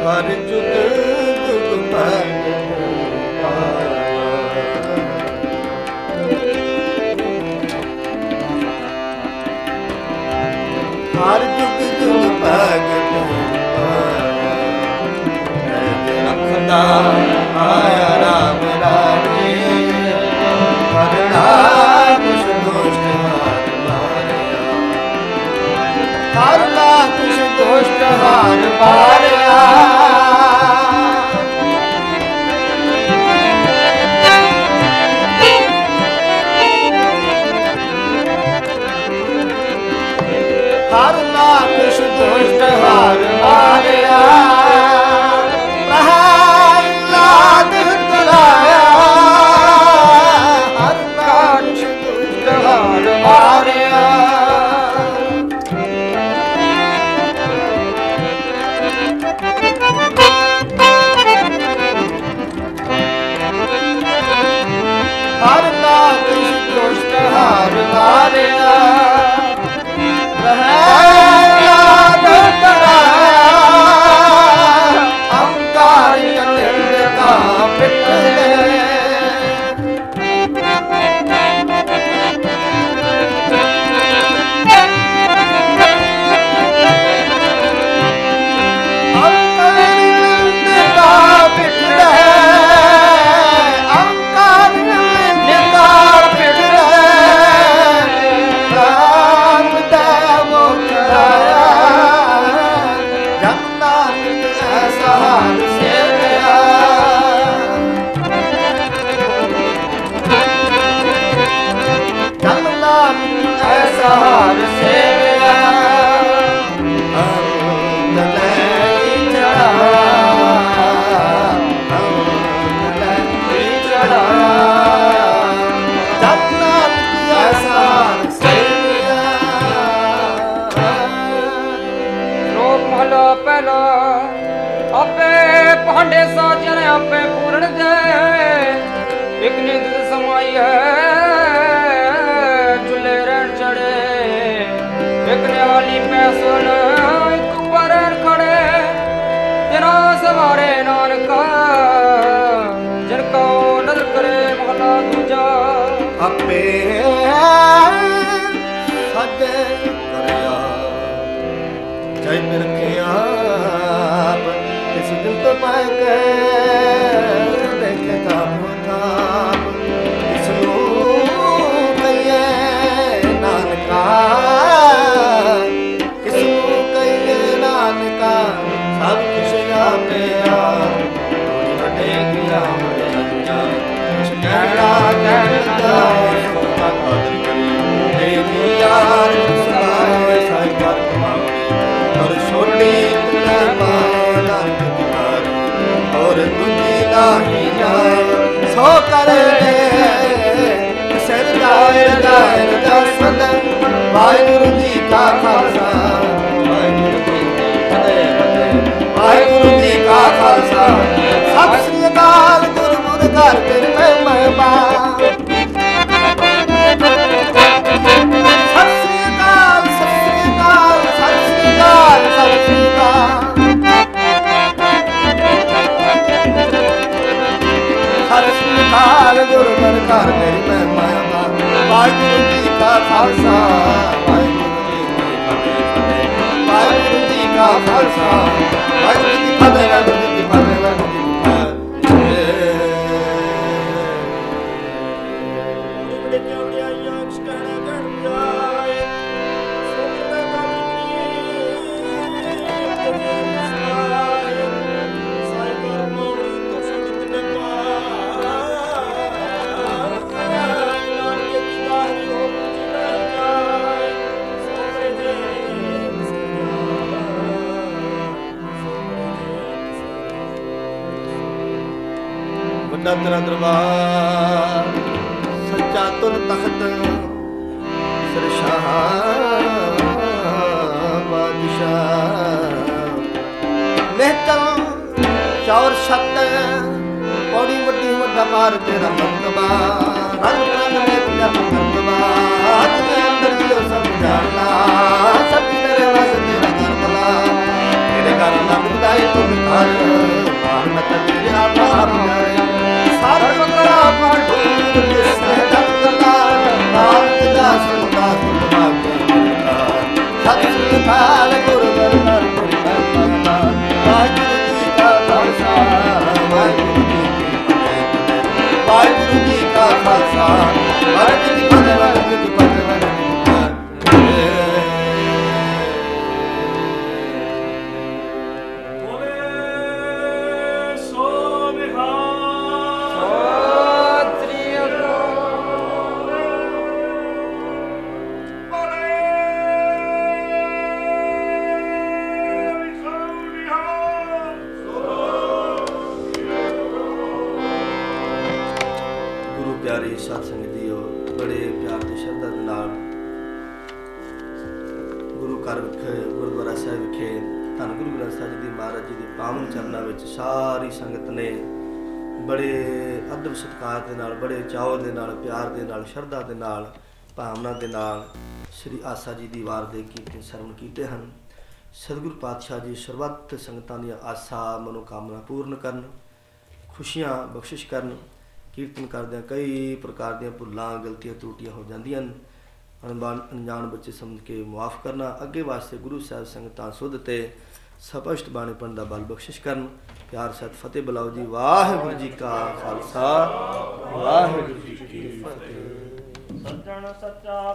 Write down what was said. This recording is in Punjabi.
ਹਰ ਜੁਗ ਜੁਗ ਭਗਤ ਪਾਇਆ। ਹਰ ਜੁਗ ਜੁਗ ਭਗਤ ਪਾਇਆ। ਰਖਦਾ ਆਇਆ ਰਾਮ ਰਾਜੇ, ਕਰਣਾ ਕੁਛ ਦੁਸ਼ਟ ਹਾਰ ਮਾਰਿਆ। ਹਰਨਾ ਕੁਛ ਦੁਸ਼ਟ ਹਾਰ ਮਾਰਿਆ। ਹਰਨਾ ਕੁਛ ਦੁਸ਼ਟ ਹਾਰ ਮਾਰਿਆ। ਪ੍ਰਹਲਾਦ ਤਰਾਇਆ। ਹਰਨਾ ਕੁਛ ਦੁਸ਼ਟ ਹਾਰ ਮਾਰਿਆ। ਹਰਨਾ ਕੁਛ ਦੁਸ਼ਟ ਹਾਰ ਮਾਰਿਆ। ਪ੍ਰਹਲਾਦ ਤਰਾਇਆ। ਅੰਕਾਰੀ ਅਨਿਲ ਕਾ ਪਿਟਲੇ। ਹਾਰ ਸੇਵਿਆ। ਅੰਮ੍ਰਿਤ ਲੈ ਚੜ੍ਹਾਇਆ। ਅੰਮ੍ਰਿਤ ਲੈ ਚੜ੍ਹਾਇਆ। ਜਪ ਨਾਮ ਐਸਾ ਹਾਰ ਸੇਵਿਆ। ਸ਼ਲੋਕ ਮਹਲਾ ਪਹਿਲਾ। ਆਪੇ ਭਾਂਡੇ ਸਾਜਣ ਆਪੇ ਪੂਰਨ ਦੇ, ਇਕ ਨਿੰਦ ਸਮਾਈ ਹੈ ਚੁੱਲੇ ਰਹਿਣ ਚੜੇ। ਇਕ ਨਿਆਲੀ ਪੈਸਨ ਇਕ ਪਰਨ ਖੜੇ, ਤਿਨਾ ਸਵਾਰੇ ਨਾਨਕਾ ਜਿਨ ਕੋ ਨਦਰ ਕਰੇ। ਮਹਲਾ ਦੂਜਾ। ਆਪੇ ਸਾਜੇ ਕਰਿਆ ਜੈ ਮਿਰਖਿਆ। ਆਪ ਇਸ ਦਿਲ ਤੋਂ ਪਾਇ ਕੇ ਦੇਖੇ ਤਾਪ ਤਾਪ। ਇਸ ਨੂੰ ਕਹੀਏ ਨਾਨਕਾ। ਇਸ ਨੂੰ ਕਹੀਏ ਨਾਨਕਾ। ਸਭ ਕੁਛ ਆਪੇ ਆਪ ਤੋੜੀ ਵੱਡੇ ਗਿਆ ਮਰਿਆ। ਕਹਿਣਾ ਕਹਿਣ ਜਾਏ ਸੋਤਾ ਕਾਦਰ ਕਰੀ। ਤੇਰੀ ਯਾਰ ਸੁਣਾਏ ਸਾਈ ਕਰ ਕਮਾਵਣੀ। ਔਰ ਛੋਟੀ ਤੁਲੇ ਪਾਏ ਨਾਨਕ ਦੀ ਮਾਰੀ। ਔਰ ਦੂਜੀ ਲਾਹੀ ਜਾਏ ਸੋ ਕਰ ਦੇ। ਸਿਰ ਜਾਏ ਜਾਏ ਰਜਾ ਸਦਨ। ਵਾਹਿਗੁਰੂ ਜੀ ਕਾ ਖਾਲਸਾ ਵਾਹਿਗੁਰੂ ਜੀ ਕੀ ਫਤਿਹ। ਵਾਹਿਗੁਰੂ ਜੀ ਕਾ ਖਾਲਸਾ। ਸਤਿ ਸ੍ਰੀ ਅਕਾਲ। ਗੁਰੂ ਗੁਰੂ ਘਰ ਤੇਰੇ ਮਹਿਮਾ। ਸਤਿ ਸ੍ਰੀ ਅਕਾਲ ਸਤਿ ਸ੍ਰੀ ਅਕਾਲ ਸਤਿ ਸ੍ਰੀ ਅਕਾਲ ਸਤਿ ਸ੍ਰੀ ਅਕਾਲ। ਸਤਿ ਸ੍ਰੀ ਅਕਾਲ। ਗੁਰੂ ਗੁਰੂ ਘਰ ਤੇਰੀ ਮਹਿਮਾ। ਵਾਹਿਗੁਰੂ ਜੀ ਕਾ ਖਾਲਸਾ ਵਾਹਿਗੁਰੂ ਜੀ ਕੀ ਫਤਿਹ। ਵਾਹਿਗੁਰੂ ਜੀ ਕਾ ਖਾਲਸਾ ਵਾਹਿਗੁਰੂ ਜੀ ਕੀ ਫਤਿਹ। ਵਾਹਿਗੁਰੂ ਜੀ ਕੀ ਫਤਿਹ। ਵਾਹਿਗੁਰੂ ਜੀ ਕੀ ਫਤਿਹ। ਵੱਡਾ ਤੇਰਾ ਦਰਬਾਰ ਸੱਚਾ ਤੁਲ ਤਖਤ। ਸਿਰ ਸ਼ਾਹ ਬਾਦਸ਼ਾਹ। ਨਿਹਚਲ ਚੌਰ ਛੱਤ। ਪੌੜੀ ਵੱਡੀ ਵੱਡਾ ਪਾਰ ਤੇਰਾ ਮਰਤਬਾ। ਰੰਗ ਰੰਗ ਨੇ ਤੇਰਾ ਮਰਤਬਾ। ਹੱਥ ਦੇ ਅੰਦਰ ਜਿਉ ਸਮਝਾਣਾ। ਸਭ ਤੇਰੇ ਵਸ ਤੇਰਾ ਕਰਮਲਾ। ਤੇਰੇ ਘਰ ਦਾ ਬੁਦਾਈ ਤੁਮ ਹਰ ਮਾਨਤ ਤੇਰਾ ਬਾਪ ਸਰਬ ਕਲਾ ਪਾਠੂ ਸਹਿਤ ਕਲਾ ਨਾਨਕ ਦਾਸ ਦਾਸ ਭਾਗਿਆ ਸਤਿ ਸ੍ਰੀ ਅਕਾਲ ਗੁਰੂ ਵਰਨਰ ਗੁਰੂ ਮਹਿਮਾ ਵਾਹਿਗੁਰੂ ਜੀ ਕਾ ਖਾਲਸਾ ਵਾਹਿਗੁਰੂ ਜੀ ਕੀ ਫਤਿਹ ਵਾਹਿਗੁਰੂ ਜੀ ਕਾ ਖਾਲਸਾ ਵਾਹਿਗੁਰੂ ਜੀ ਕੀ ਫਤਿਹ ਵਾਹਿਗੁਰੂ ਜੀ ਕੀ ਫਤਿਹ ਪਿਆਰੀ ਸਾਧ ਸੰਗਤ ਜੀਓ, ਬੜੇ ਪਿਆਰ ਤੇ ਸ਼ਰਧਾ ਦੇ ਨਾਲ ਗੁਰੂ ਘਰ ਵਿਖੇ ਗੁਰਦੁਆਰਾ ਸਾਹਿਬ ਵਿਖੇ ਧੰਨ ਗੁਰੂ ਗ੍ਰੰਥ ਸਾਹਿਬ ਜੀ ਦੀ ਮਹਾਰਾਜ ਜੀ ਦੇ ਪਾਵਨ ਚਰਨਾਂ ਵਿੱਚ ਸਾਰੀ ਸੰਗਤ ਨੇ ਬੜੇ ਅਦਬ ਸਤਿਕਾਰ ਦੇ ਨਾਲ, ਬੜੇ ਚਾਅ ਦੇ ਨਾਲ, ਪਿਆਰ ਦੇ ਨਾਲ, ਸ਼ਰਧਾ ਦੇ ਨਾਲ, ਭਾਵਨਾ ਦੇ ਨਾਲ ਸ੍ਰੀ ਆਸਾ ਜੀ ਦੀ ਵਾਰ ਦੇ ਕੀਰਤਨ ਸਰਵਣ ਕੀਤੇ ਹਨ। ਸਤਿਗੁਰੂ ਪਾਤਸ਼ਾਹ ਜੀ ਸਰਬੱਤ ਸੰਗਤਾਂ ਦੀਆਂ ਆਸਾ ਮਨੋਕਾਮਨਾ ਪੂਰਨ ਕਰਨ, ਖੁਸ਼ੀਆਂ ਬਖਸ਼ਿਸ਼ ਕਰਨ। ਕੀਰਤਨ ਕਰਦਿਆਂ ਕਈ ਪ੍ਰਕਾਰ ਦੀਆਂ ਭੁੱਲਾਂ ਗਲਤੀਆਂ ਤਰੁੱਟੀਆਂ ਹੋ ਜਾਂਦੀਆਂ ਹਨ, ਅਣਜਾਣ ਬੱਚੇ ਸਮਝ ਕੇ ਮੁਆਫ ਕਰਨਾ। ਅੱਗੇ ਵਾਸਤੇ ਗੁਰੂ ਸਾਹਿਬ ਸੰਗਤਾਂ ਸੁਧ ਤੇ ਸਪਸ਼ਟ ਬਾਣੀ ਪੜ੍ਹਨ ਦਾ ਬਲ ਬਖਸ਼ਿਸ਼ ਕਰਨ। ਪਿਆਰ ਸਤ ਫਤਿਹ ਬੁਲਾਓ ਜੀ। ਵਾਹਿਗੁਰੂ ਜੀ ਕਾ ਖਾਲਸਾ ਵਾਹਿਗੁਰੂ ਜੀ ਕੀ ਫਤਿਹ। ਸੱਜਣ ਸੱਚਾ